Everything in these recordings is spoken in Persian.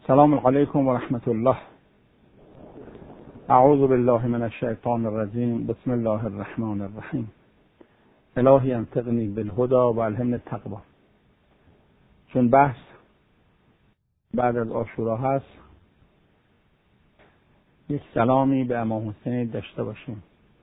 السلام علیکم و رحمت الله. اعوذ بالله من الشیطان الرجیم. بسم الله الرحمن الرحیم. الهی انطقنی بالهدى و الهمنی التقوی. چون بحث بعد از عاشورا هست، یک سلامی به امام حسین داشته باشیم.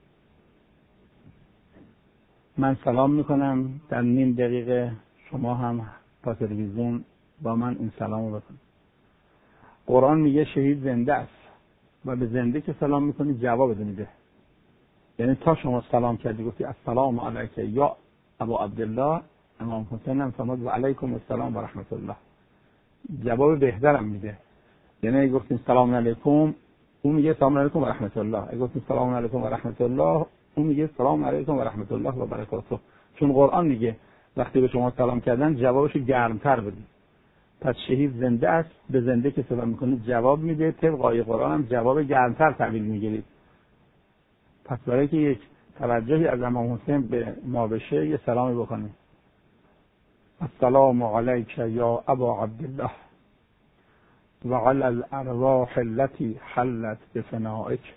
من سلام میکنم، در نیم دقیقه شما هم با تلویزیون با من این سلامو بکنید. قرآن میگه شهید زنده است و به زنده که سلام میکنی جواب میده. یعنی تا شما سلام کردی گفتی السلام علیک یا ابو عبدالله، امام حسین هم فرمود و علیکم السلام و رحمت الله، جواب بهترم میده. یعنی اگه گفتیم سلام علیکم، اون میگه سلام علیکم و رحمت الله. اگه گفتیم سلام علیکم و رحمت الله، اون میگه سلام علیکم و رحمت الله و برکاته. چون قرآن میگه وقتی به شما سلام کردن جوابش گرمتر بدید. پس شهید زنده است، به زنده که سلام میکنید جواب میده. طبق آیه قرآن هم جواب گرمتر تحویل میگیرید. پس برای که یک توجهی از امام حسین به ما بشه یه سلامی بکنید. السلام علیک یا ابا عبدالله و علی الارواح التي حلت بفنائک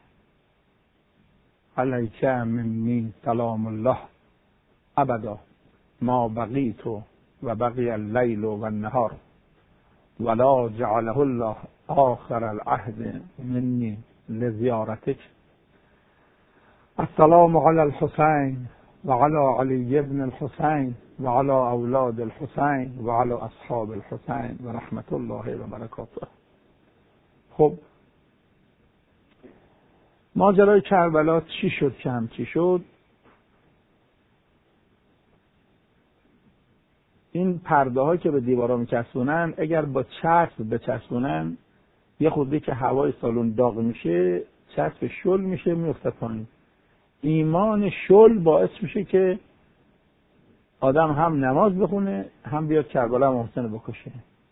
علیک منی سلام الله ابدا ما بقیت و بقی اللیل و النهار ولا جعله الله آخر العهد منی لزیارتک. السلام علی الحسین و علی علی ابن الحسین و علی اولاد الحسین و علی اصحاب الحسین و رحمت الله و برکاته. خب ماجرای کربلا چی شد که همچی شد؟ این پرده ها که به دیوارا میچسبونن، اگر با چسب بچسبونن یه خودی که هوای سالن داغ میشه، چسب شل میشه، میفته پایین. ایمان شل باعث میشه که آدم هم نماز بخونه هم بیاد کربلا امام حسین بکشه.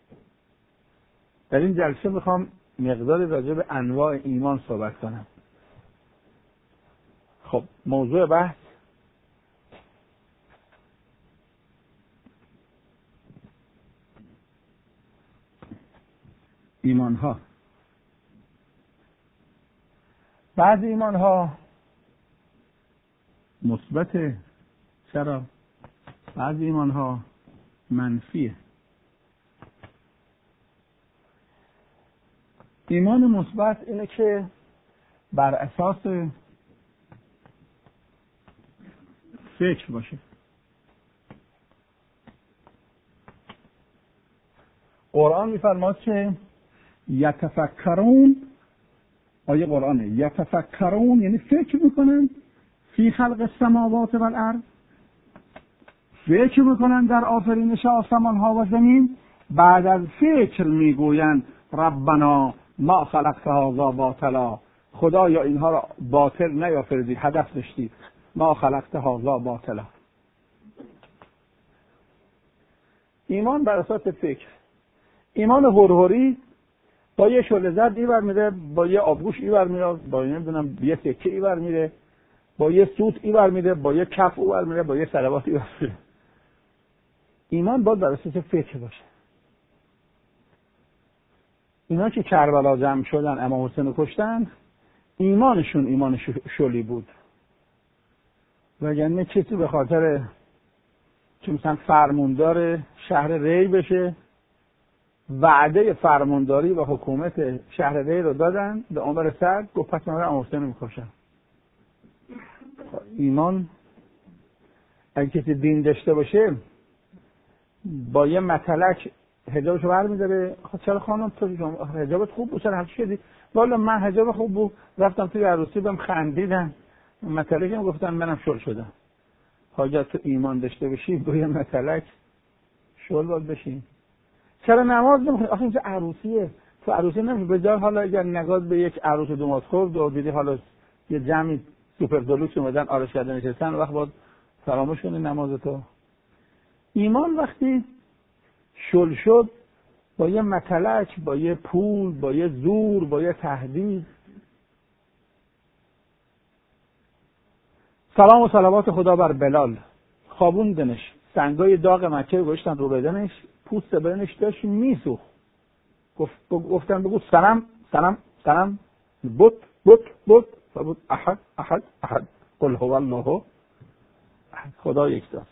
در این جلسه میخوام مقدار راجع به انواع ایمان صحبت کنم. خب موضوع بحث ایمان ها. بعضی ایمان ها مثبته، چرا؟ بعضی ایمان ها منفیه. ایمان مثبت اینه که بر اساس فکر باشه. قرآن میفرماد که یتفکرون، آیه قرآنه، یتفکرون یعنی فکر میکنن فی خلق السماوات و الارض، فکر میکنن در آفرینش آسمان ها و زمین. بعد از فکر میگویند ربنا ما خلقت هذا باطلا، خدایا اینها را باطل نیافریدی، هدف داشتی. ما خلقت هذا باطلا. ایمان بر اساس فکر. ایمان هرهری با یه شعله زرد اینور میره، با یه آبگوش اینور میره، با نمیدونم یه سکه اینور میره، با یه سوت اینور میره، با یه کف اونور میره، با یه صلوات اینور میره. ایمان باید بر اساس فکر باشه. اینا که کربلا جمع شدن امام حسین رو کشتن، ایمانشون ایمان شلی بود. وگرنه کسی به خاطر که مثلا فرماندار شهر ری بشه، وعده فرمانداری و حکومت شهر ری رو دادن به عمر سعد، گفت پس من امام حسین رو میکشم. ایمان اگه کسی دین داشته باشه با یه متلک حجابشو برمی‌داره. چرا خانم تو حجابت خوب بود، چرا همچی شدی؟ والا من حجاب خوب بود، رفتم توی عروسی بهم خندیدن، متلکم گفتن منم شل شدم. حاجت تو ایمان داشته باشی با یه متلک شل باید بشین. چرا نماز نمیخونی؟ آخه اینجا عروسیه، تو عروسی نمیشه. به جای حالا اگر نگاه به یک عروس دوماتخور دو دیدی حالا یه جمعی سوپر دلوکس اومدن آرش کردن نشستن، وقت باید فراموش کنی نمازتو. ایمان وقتی شل شد با یه متلک، با یه پول، با یه زور، با یه تهدید. سلام و صلوات خدا بر بلال. خوابوندنش، سنگای داغ مکه گذاشتن رو بدنش، پوست بدنش داشت میسوخت. گفتن بگو سنم سنم سنم، بت بت بت فبت احد احد احد قل هو الله احد، خدا یکتاست.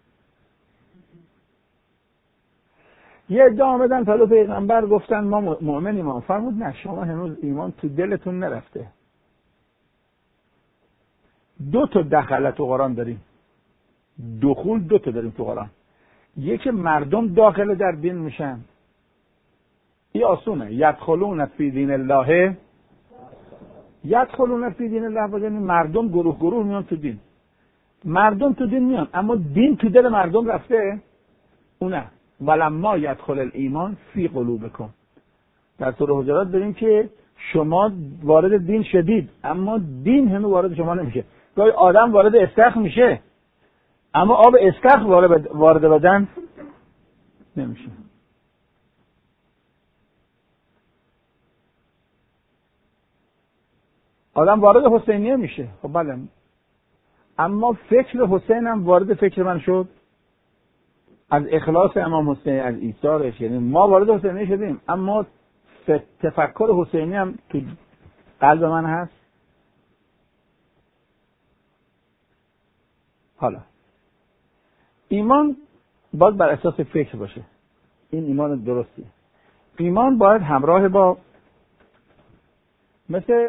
یه عده آمدن تا پیغمبر گفتن ما مؤمنیم. فرمود نه، شما هنوز ایمان تو دلتون نرفته. دو تا دخله تو قرآن داریم، دخول دو تا داریم تو قرآن. یکی مردم داخل در دین میشن، این آسونه، یدخلون فی دین الله، یدخلون فی دین الله یعنی مردم گروه گروه میان تو دین. مردم تو دین میان، اما دین تو دل مردم رفته اونه. ولما یدخل الایمان فی قلوبکم. در سوره حجرات داریم که شما وارد دین شدید اما دین هنوز وارد شما نمیشه. گاهی آدم وارد استخر میشه اما آب استخر وارد بدن نمیشه. آدم وارد حسینیه میشه، خب بله، اما فکر حسین هم وارد فکر من شد. از اخلاص امام حسین، از ایثارش، یعنی ما وارد حسینیه شدیم اما تفکر حسینی هم تو قلب من هست. حالا ایمان باید بر اساس فکر باشه، این ایمان درستی. ایمان باید همراه با، مثل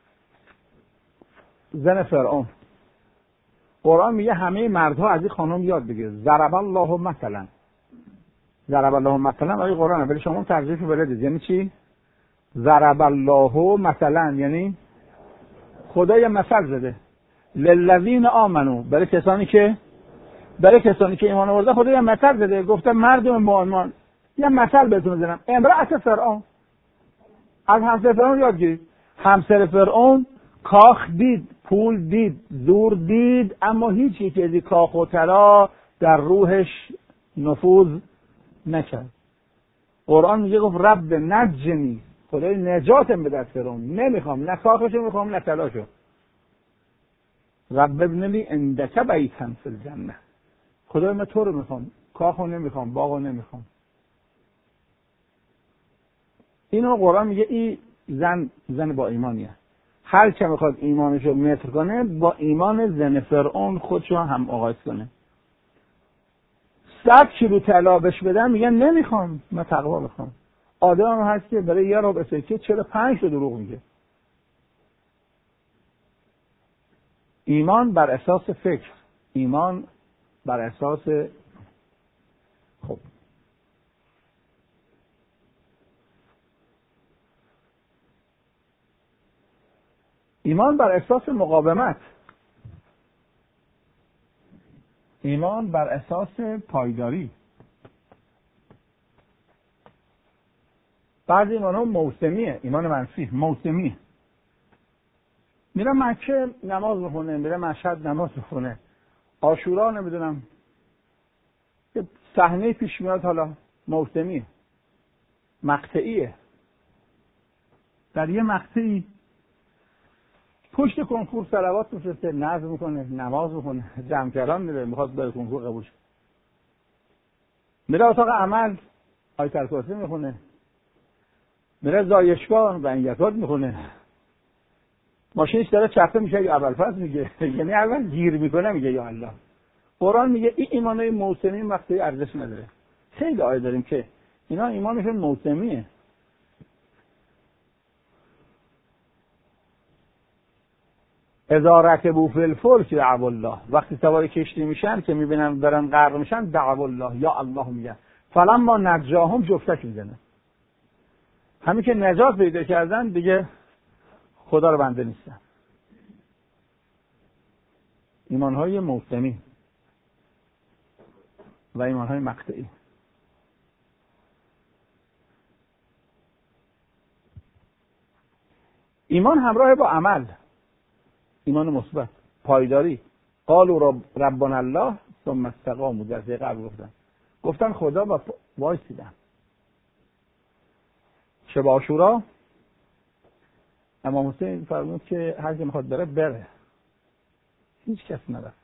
زن فرعون، قرآن میگه همه مردها از این خانم یاد بگیر. ضرب الله مثلا، ضرب الله مثلا آیه قرآنه، ولی شما ترجمه‌شو بلدید. یعنی چی؟ ضرب الله مثلا یعنی خدا یه مثل زده للذین آمنو، برای کسانی که ایمان آوردن خدا یه مثل زده. گفته مردم مؤمن یه مثل بهتون بزنم، امرأت فرعون، از همسر فرعون یاد گیرید. همسر فرعون کاخ دید، پول دید، زور دید، اما هیچ یکی از این کاخ و طلا در روحش نفوذ نکرد. قرآن میگه گفت رب نجنی، خدای نجاتم بده از فرعون، نمیخوام نه کاخشو میخوام نه طلاشو. رب ابن لی عندک بیتا فی الجنه، خدای من تو رو میخوام، کاخو نمیخوام، باغو نمیخوام. اینو قرآن میگه این زن با ایمانیه. هر که میخواد ایمانشو متر کنه با ایمان زن فرعون خودشو هم آغاز کنه. 100 کیلو طلا بهش بدن میگن نمیخوام، من تقوا میخوام. آدم هست که برای یه ربع سکه 45 تا دروغ میگه. ایمان بر اساس فکر، ایمان بر اساس خب ایمان بر اساس مقاومت، ایمان بر اساس پایداری. بعضی ایمان ها موسمیه، ایمان منفی موسمی. میره مکه نماز بخونه، میره مشهد نماز بخونه، عاشورا نمیدونم یه صحنه پیش میاد، حالا موسمیه، مقطعیه. در یه مقطعی پشت کنکور صلوات میفرسته، نظم میکنه، نماز میکنه، جمع کردن میره، میخواد برای کنکور قبول شه. میره اتاق عمل آیت الکرسی میخونه، میره زایشگاه بنگتات میخونه، ماشینش داره چرخه میشه یا اول فصل میگه، یعنی اول گیر میکنه میگه یا الله. قرآن میگه این ایمانای موسمی وقتی ارزش نداره. خیلی آیه داریم که اینا ایمانشون موسمیه. اذا رکبوا فی الفلک دعوا الله، وقتی سوار کشتی میشن که میبینن دارن غرق میشن دعوا الله، یا الله میگن. فلما نجاهم جفتک میزنه. همین که نجات پیدا کردن دیگه خدا رو بنده نیستن. ایمانهای موسمی و ایمانهای مقطعی. ایمان همراه با عمل، ایمان مثبت، پایداری. قالوا ربنا الله ثم استقاموا، در قبل گفتن خدا و وایسیدن. شب عاشورا امام حسین فرمود که هر کی میخواد بره. هیچ کس نرفت.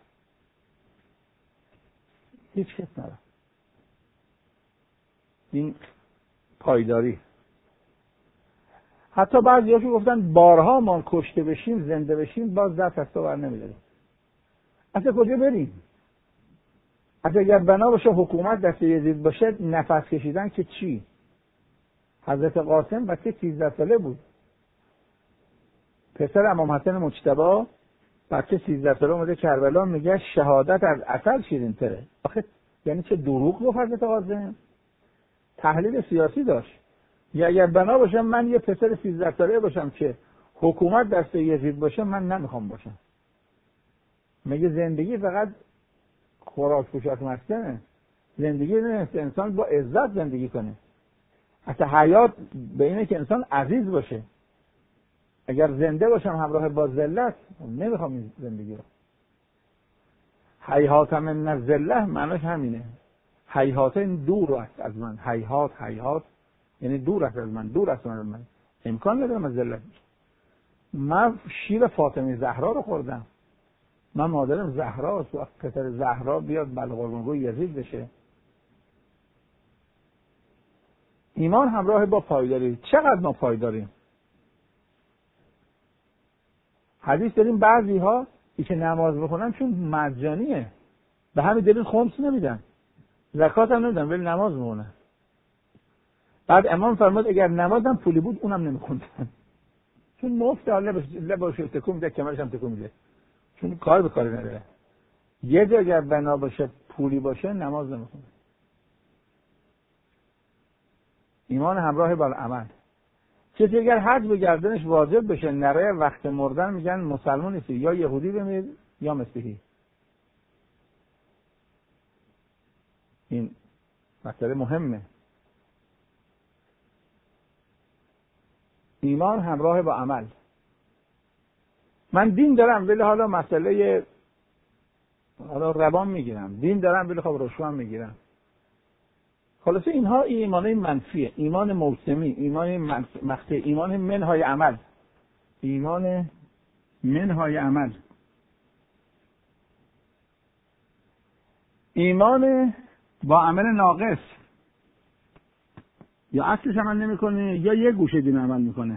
این پایداری. حتی بعضی‌ها که گفتن بارها ما کشته بشیم زنده بشیم باز دست از تو بر نمی‌داریم. اصلا کجا بریم؟ اصلا اگر بنا باشه حکومت دست یزید باشه نفس کشیدن که چی؟ حضرت قاسم بچه 13 ساله بود. پسر امام حسن مجتبی بچه 13 ساله اومده کربلا میگه شهادت از عسل شیرین تره. آخه یعنی چه دروغ گفت حضرت قاسم؟ تحلیل سیاسی داشت. یا اگر بنا باشه من یه پسر 13 ساله باشم که حکومت دست یزید باشه من نمیخوام باشم. میگه زندگی فقط خوراک پوشاک مسکنه. زندگی نیست انسان با عزت زندگی کنه. اصلا حیات به اینه که انسان عزیز باشه. اگر زنده باشم همراه با ذلت نمیخوام این زندگی رو. هیهات من الذله معناش همینه. هیهات این دور است از من. هیهات یعنی دور است از من، دور است از من. امکان ندارم از ذلت. من شیر فاطمه زهرا رو خوردم. من مادرم زهراست و پسر زهرا بیاد بلقربانگوی یزید بشه. ایمان همراه با پایداری. چقدر ما پایداریم؟ حدیث داریم بعضی ها ای که نماز بخونن چون مجانیه به همین دلیل خمس نمیدن، زکات هم نمیدن، ولی نماز میخونن. بعد امام فرمود اگر نمازم پولی بود اونم نمیخوندن چون مفت لباش تکون میده، کمرش هم تکون میده، چون کار به کاری نداره. یه جا اگر بنا باشه پولی باشه نماز نمیخونه. ایمان همراه با عمل. کسی اگر حج به گردنش واجب بشه نره وقت مردن میگن مسلمان نیستی، یا یهودی بمیر یا مسیحی. این مسئله مهمه. ایمان همراه با عمل. من دین دارم ولی حالا مسئله روان میگیرم، دین دارم ولی خب رشوه میگیرم. خلاصه اینها ایمانه منفیه. ایمان موسمی، ایمان مقطعی، ایمان منهای عمل. ایمان منهای عمل. ایمان با عمل ناقص. یا اصلش عمل نمیکنه یا یه گوشه دین عمل میکنه.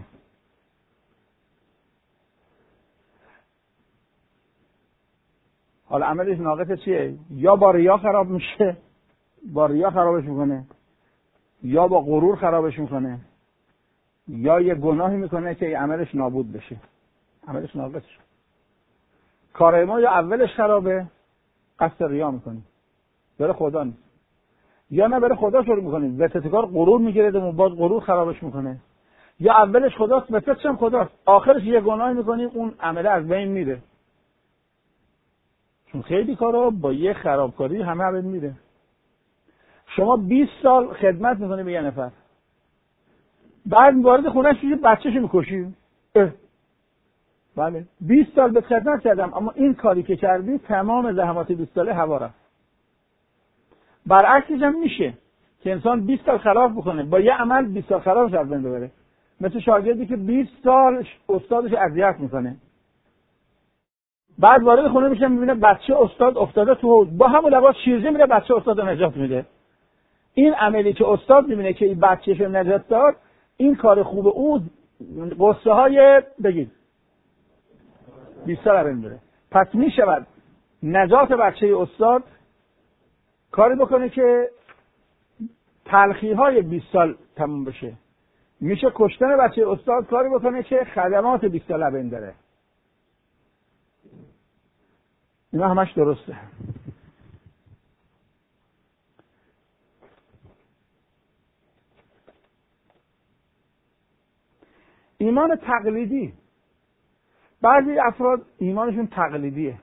حالا عملش ناقص چیه؟ یا با ریا خراب میشه، با ریا خرابش میکنه، یا با غرور خرابش میکنه، یا یه گناهی میکنه که عملش نابود بشه، عملش ناقص شد. کار ما یا اولش خرابه قصد ریا میکنیم برای خدا نیست، یا نه برای خدا شروع میکنیم وسط کار غرور میگیره و باز غرور خرابش میکنه، یا اولش خداست وسطش هم خداست، آخرش یه گناهی میکنیم اون عمله از بین میره. چون خیلی کارا با یه خرابکاری همه از بین میره. شما 20 سال خدمت میکنی به یه نفر، بعد وارد خونه‌اش میشی بچه‌شو میکشی. بله 20 سال به خدمت کردم اما این کاری که کردی تمام زحمات 20 ساله هوا رفت. برعکسش هم میشه که انسان 20 سال خلاف بکنه با یه عمل 20 سال خلافش از بین ببره. مثل شاگردی که 20 سال استادش اذیت میکنه، بعد وارد خونه میشه میبینه بچه استاد افتاده تو حوض با همون لباس شیرجه میره بچه استاد رو نجات میده. این عملی که استاد میبینه که این بچه‌ش رو نجات داد، این کار خوب او قصه های بگید 20 سال رو میبره. پس میشود نجات بچه استاد کاری بکنه که تلخی های 20 سال تموم بشه. میشه کشتن بچه استاد کاری بکنه که خدمات 20 سال بین داره. اینا همش درسته. ایمان تقلیدی. بعضی افراد ایمانشون تقلیدیه،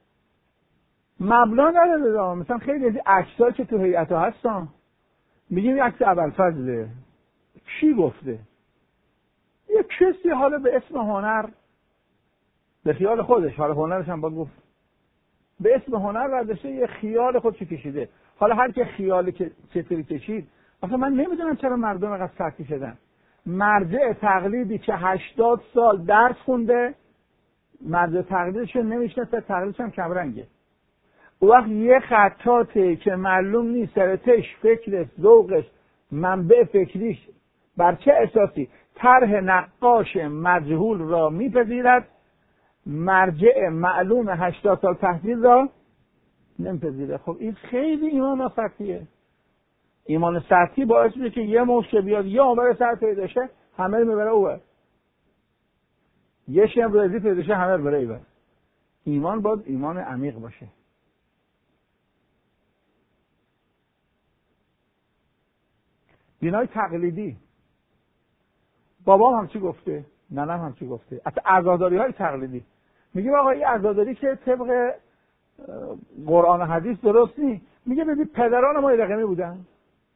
مبنا نداره. مثلا خیلی از عکسایی که تو هیئت‌ها هستن میگیم عکس ابوالفضله، چی گفته؟ یه کسی حالا به اسم هنر به خیال خودش، حالا هنرش هم باید گفت، به اسم هنر برداشته یه خیال خودش کشیده. حالا هر که خیالی که چطوری کشید، اصلا من نمیدونم چرا مردم اینقدر سختی شدن. مرجع تقلیدی که 80 سال درس خونده، مرجع تقلیدش نمیشناسه، تقلیدش هم کمرنگه. او وقت یه خطاته که معلوم نیست سرتش، فکرش، ذوقش، منبع فکریش بر چه اساسی؟ طرح نقاش مجهول را میپذیرد، مرجع معلوم 80 سال تحصیل را نمیپذیره. خب این خیلی ایمان سطحیه. ایمان سطحی باعث میشه که یه موشه بیاد یه عمر سر پیدا شه همه رو میبره اوه، یه شیم رزی پیدا شه همه رو بره ایوه. ایمان باید ایمان عمیق باشه. دینای تقلیدی، بابام هم چی گفته، ننم هم چی گفته، حتی عزاداری های تقلیدی، میگه آقا این عزاداری که طبق قرآن و حدیث درست نیست. میگه ببین پدران ما رقمی بودن.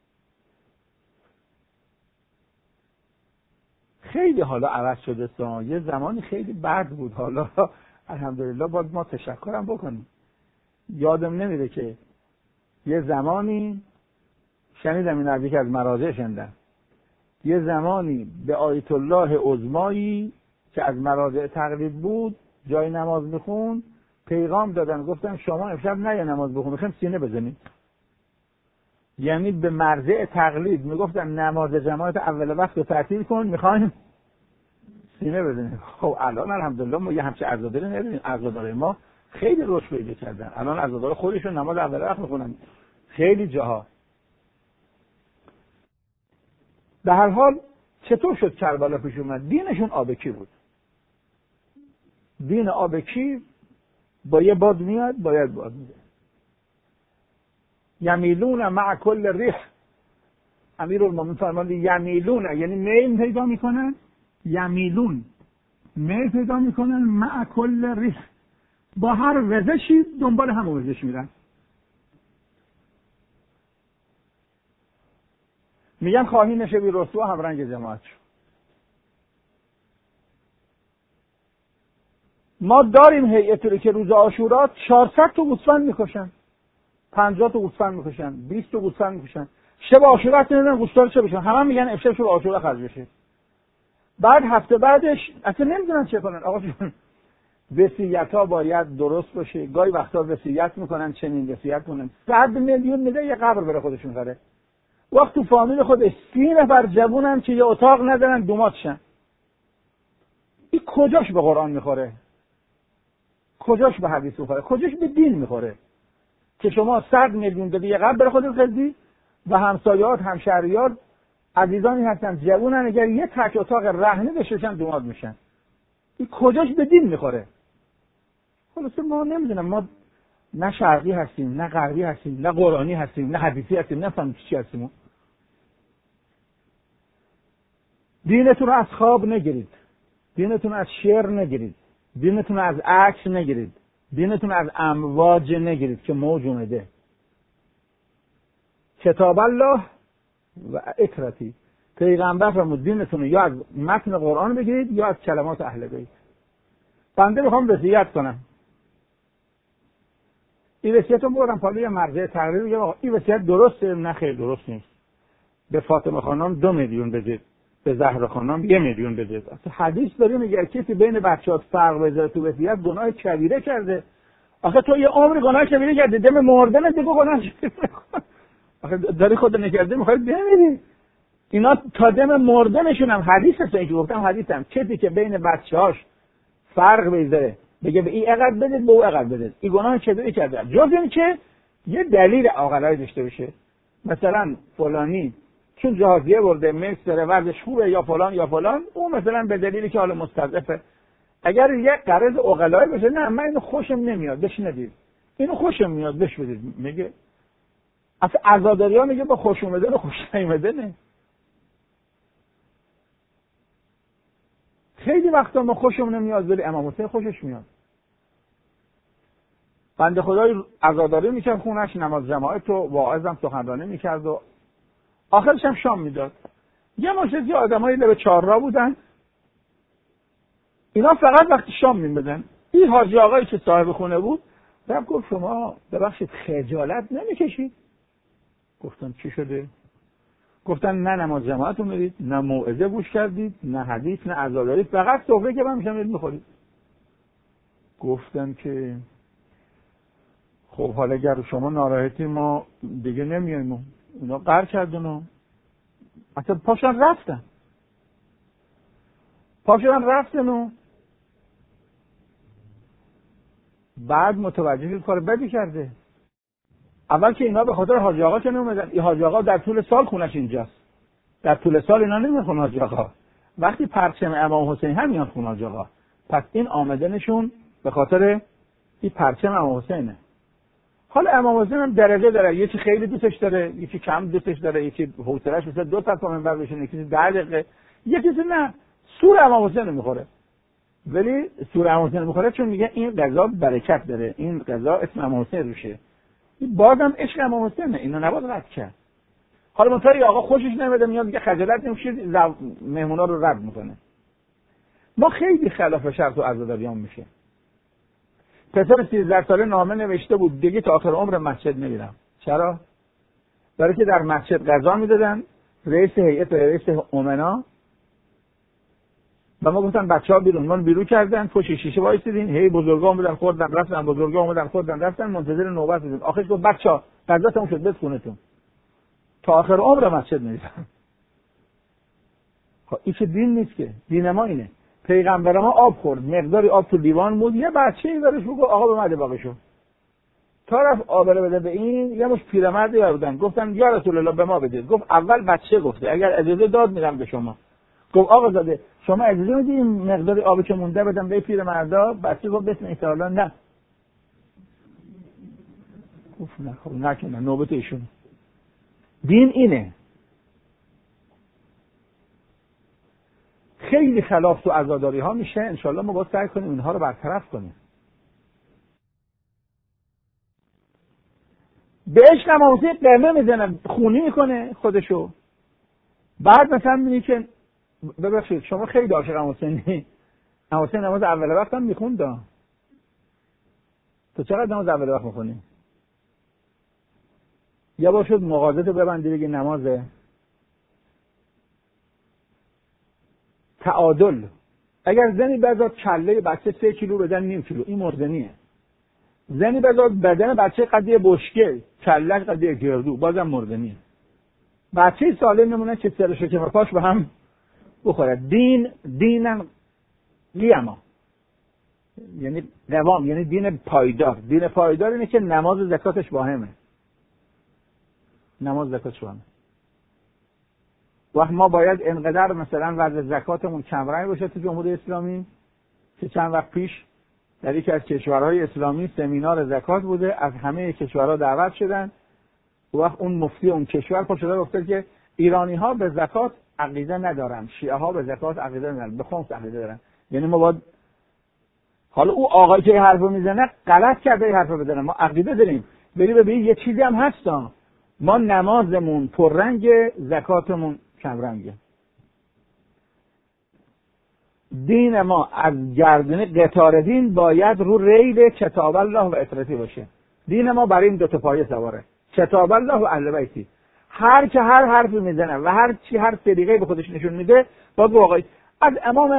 خیلی حالا عوض شده، یه زمانی خیلی بد بود، حالا الحمدلله باید ما تشکرم بکنیم. یادم نمیره که یه زمانی شنیدم این از مراجع شنیدم، یه زمانی به آیت الله عظمایی که از مراجع تقلید بود جای نماز میخون پیغام دادن، گفتن شما امشب نه نماز بخون، میخوایم سینه بزنیم. یعنی به مرجع تقلید میگفتن نماز جماعت اول وقت رو تعطیل کن، میخوایم سینه بزنیم. خب الان الحمدلله ما یه همچه عزاداری نداریم. عزاداری ما خیلی رشد پیدا کردن، الان عزادار خودشون نماز اول وقت میخونن خیلی جاها. به هر حال چطور شد کربلا پیش اومد؟ دینشون آبکی بود. دین آبکی با یه باد میاد باید باد میده. یمیلون مع کل ریح، امیرالمومنین فرمود یمیلون یعنی میل پیدا میکنن، یمیلون میل پیدا میکنن مع کل ریح، با هر وزشی دنبال هم وزش میرن. میگن خواهی نشه بی رسوا هم رنگ جماعت شد. ما داریم هیئتی رو که روز عاشورا 400 تا گوسفند میکشن، 50 تا گوسفند میکشن، 20 تا گوسفند میکشن. شب عاشورا نمیدونن گوشتار چه بشن، همه میگن امشب شب عاشورا خرج بشه. بعد هفته بعدش اصلا نمیدونن چه کنن. آقا جون وصیت‌ها باید درست باشه. گاهی وقتا وصیت میکنن چنین وصیت کنن 100 میلیون میده یه قبر برای خودشون خره. وقت تو فامیل خودش 30 نفر جوونن که یه اتاق ندارن دوماتشن. این کجاش به قرآن میخوره؟ کجاش به حدیث میخوره؟ کجاش به دین میخوره؟ که شما 100 میلیون دادی یه قبر برای خودت خریدی و همسایه‌ات همشهریات عزیزانی هستن جوونن اگر یه تک اتاق رهنه بشن دومات میشن. این کجاش به دین میخوره؟ خلاص ما نمیدونم، ما نه شرقی هستیم نه غربی هستیم نه قرآنی هستیم نه حدیثی هستیم نه فهمیم چی هستیم. دینتون رو از خواب نگیرید، دینتون رو از شعر نگیرید، دینتون رو از عکس نگیرید، دینتون رو از امواج نگیرید که موج اومده. کتاب الله و اکرتی، پیغمبر فرمود دینتون رو یا از متن قرآن بگیرید یا از کلمات اهل بیت. بنده میخوام وصیت کنم، این وصیت رو بردم پالا مرجع تقریر بگم آقا این وصیت درسته؟ نه خیر درست نیست. به فاطمه خانم 2 میلیون بدید، به زهرا خانم 1 میلیون بدید. اصلا حدیث داریم اگر کسی بین بچه‌ها فرق بذاره تو وصیت گناه کبیره کرده. آخه تو یه عمر گناه کبیره کردی، دم مردن دیگه گناه کبیره. آخه داری خود نکرده میخوای بمیری. اینا تا دم مردنشون هم حدیث هست. اینکه گفتم حدیثم کسی که بین بچه‌هاش فرق بذاره بگه به این اقد بدید به او اقد بدید، این گناه کبیره کرده. جز این که یه دلیل عاقلانه داشته باشه، مثلا فلانی چون جهازیه برده مکس داره ورزش خوبه یا فلان یا فلان، اون مثلا به دلیلی که حالا مستضعفه. اگر یه قرض عقلایی باشه نه من اینو خوشم نمیاد بهش ندید، اینو خوشم میاد بهش بدید. میگه اصلا عزاداری‌ها میگه با خوش اومده و خوش نیومده نه. خیلی وقتا ما خوشمون نمیاد ولی امام حسین خوشش میاد. بنده خدای عزاداری میکرد خونش، نماز جماعت و واعظم سخنرانی میکرد و آخرش هم شام میداد. یه مشتی آدمایی لب چهارراه بودن، اینا فقط وقتی شام میدادن. این حاجی آقایی که صاحب خونه بود رفت گفت شما ببخشید خجالت نمیکشید؟ گفتن چی شده؟ گفتن نه نماز جماعت میدید، نه موعظه گوش کردید، نه حدیث، نه عزاداری، فقط سفره که من میشم میخورید. گفتن که خب حالا اگر شما ناراحتی ما دیگه نمیایم. اونا قهر کردن و اصلا پاشن رفتن. پا شدن رفتن و بعد متوجه که کار بدی کرده. اول که اینا به خاطر حاجی آقا که نمیدن، این حاجی آقا در طول سال خونش اینجاست، در طول سال اینا نمیخونه حاجی آقا، وقتی پرچم امام حسین هم میان خونه حاجی آقا. پس این آمدنشون به خاطر این پرچم امام حسینه. حالا امام حسین هم درجه داره، یکی خیلی دوستش داره، یکی کم دوستش داره، یکی حوصله‌اش مثلا 2 ساعت تا منبر بشینه، یکی 10 دقیقه، یکی نه سور امام حسین میخوره. ولی سور امام حسین میخوره چون میگه این غذا برکت داره، این غذا اسم امام حسین روشه. این بازم عشق امام حسینه، اینو نباید رد کرد. حالا مثلا آقا خوشش نمیاد میاد میگه خجالت نمیشه مهمونا رو رد میکنه. ما خیلی خلاف شرط و عزاداریان میشه. پسر 13 ساله نامه نوشته بود دیگه تا آخر عمر مسجد نمیرم. چرا؟ برای که در مسجد غذا میدادن، رئیس هیئت رئیس امنا و ما گفتن بچه‌ها بیرون کردن، پشت شیشه وایسیدین، هی بزرگا اومدن خوردن رفتن، بزرگا اومدن خوردن رفتن، منتظر نوبت بودیم. آخرش گفت بچه‌ها غذا تموم شد، برید خونتون. تا آخر عمر مسجد نمیرم. خب این چه دین نیست که. دین ما اینه. پیغمبر ما آب خورد، مقداری آب تو لیوان بود، یه بچه‌ای دارش بگو آقا به مده باقیشو. طرف آب رو بده به این، یه مش پیرمردی بودن، گفتن یا رسول الله به ما بدید. گفت اول بچه گفته اگر اجازه داد میدم به شما. گفت آقا زاده شما اجازه میدید مقداری آبی که مونده بدم به پیرمردا؟ بچه گفت بسم الله نه. گفت نه خب نکنه نوبت ایشون. دین اینه. خیلی خلاف تو عزاداری ها میشه، انشالله ما باید سعی کنیم اینها رو برطرف کنیم. به عشق امام حسین قرمه میزنه، خونی میکنه خودشو. بعد مثلا میبینی که ببخشید شما خیلی عاشق امام حسینی. امام حسین نماز اول وقت هم میخوند. تو چقدر نماز اول وقت میخونی؟ یا باشد مغازه ببندی بگی نماز تعادل. اگر زنی بذار کله بچه 3 کیلو بدن نیم کیلو، این مردنیه. زنی بذار بدن بچه قدیه بشکه، کلهش قدیه گردو، بازم مردنیه. بچه سالم نمونه که سر و شکم پاش به هم بخوره. دینم لیما، یعنی قوام، یعنی دین پایدار. دین پایدار اینه که نماز و زکاتش باهمه. نماز زکاتش باهمه. وقت ما باید انقدر مثلا وضع زکاتمون کمرنگ باشه تو جمهوری اسلامی که چند وقت پیش در یکی از کشورهای اسلامی سمینار زکات بوده، از همه کشورها دعوت شدن. وقت اون مفتی اون کشور پا شده گفته که ایرانی ها به زکات عقیده ندارن، شیعه ها به زکات عقیده ندارن، به خمس عقیده دارن. یعنی ما باید، حالا او آقایی که حرفو میزنه غلط کرده این حرفو بزنه، ما عقیده داریم. ببین یه چیزی هم هست، ما نمازمون پررنگ، زکاتمون کمرنگه. دین ما از گردن قطار دین باید رو ریل کتاب الله و اطرتی باشه. دین ما برای این 2 تا پایه سواره، کتاب الله و اهل بیتی. هر که هر حرفی میزنه و هر طریقی به خودش نشون میده باید واقعی. از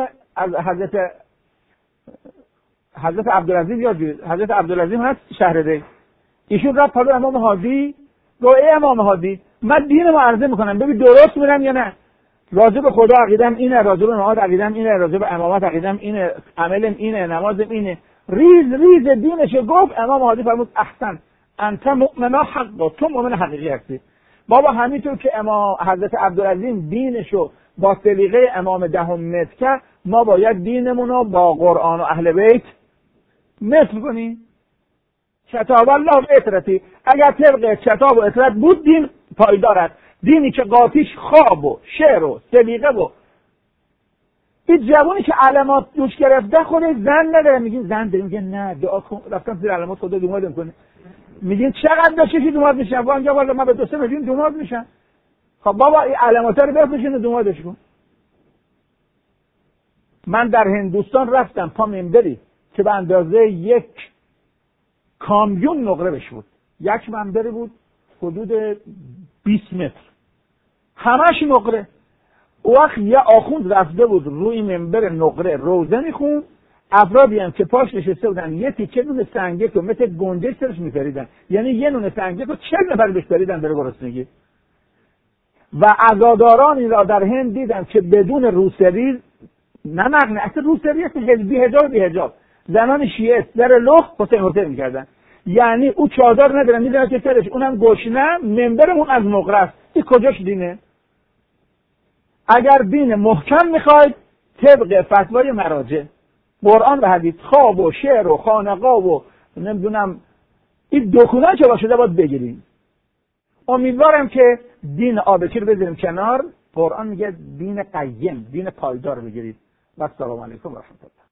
حضرت عبدالعظیم یا حضرت عبدالعظیم هست شهرده، ایشون رفت پلو امام هادی، گفت ای امام هادی من دین ما عرضه میکنم ببین درست میرم یا نه. راجع به خدا عقیدم اینه، راجع به نماز عقیدم اینه، راجع به امامت عقیدم اینه، عملم اینه، نمازم اینه. ریز دینشو گفت. امام هادی فرمود احسن انت مؤمن حق، تو مؤمن حقیقی هستی. بابا همینطور که امام حضرت عبدالعظیم دینشو با سلیقه امام 10 متر کرد، ما باید دینمونو با قرآن و اهل بیت مثل کنیم. کتاب الله و اطرتی. اگر طبق کتاب و اطرت بود دین پایدار است. دینی که قاطیش خواب و شعر و سلیقه و این جوانی که علامات دوش گرفته خودش زن نداره، میگین زن داریم، میگه نه دعا کن، رفتم زیر علامات خدا دوماد کنه. میگین چقدر داشته که دوماد میشن؟ وانجا والا من به 2-3 میلیون دوماد میشن. خب بابا این علامات رو بفروشین و دومادش کن. من در هندوستان رفتم پا منبری که به اندازه 1 کامیون نقره بش بود. 1 منبری بود حدود 20 متر، همش نقره. وقت یه آخوند رفته بود روی منبر نقره روزه میخوند، افرادی هم که پاش نشسته بودن یه تیکه نون سنگک رو مثل گنجه سرش میپریدن، یعنی یه نون سنگک رو 40 نفر بهش پریدن بره گرسنگی. و عزادارانی را در هند دیدم که بدون روسری نه مقنعه، اصلا روسریت حزبی، حجاب زنان شیعه در لخت حسین میکردن. یعنی او چادر نداره، میدونه که سرش اونم گشنه، منبرمون از نقره است. این کجاش دینه؟ اگر دین محکم میخواید طبق فتوای مراجع قرآن و حدیث، خواب و شعر و خانقاه و نمیدونم این دکونان که باشه باید بگیریم. امیدوارم که دین آبکی رو بذاریم کنار، قرآن میگه دین قیم، دین پایدار بگیرید. و السلام علیکم و رحمت الله.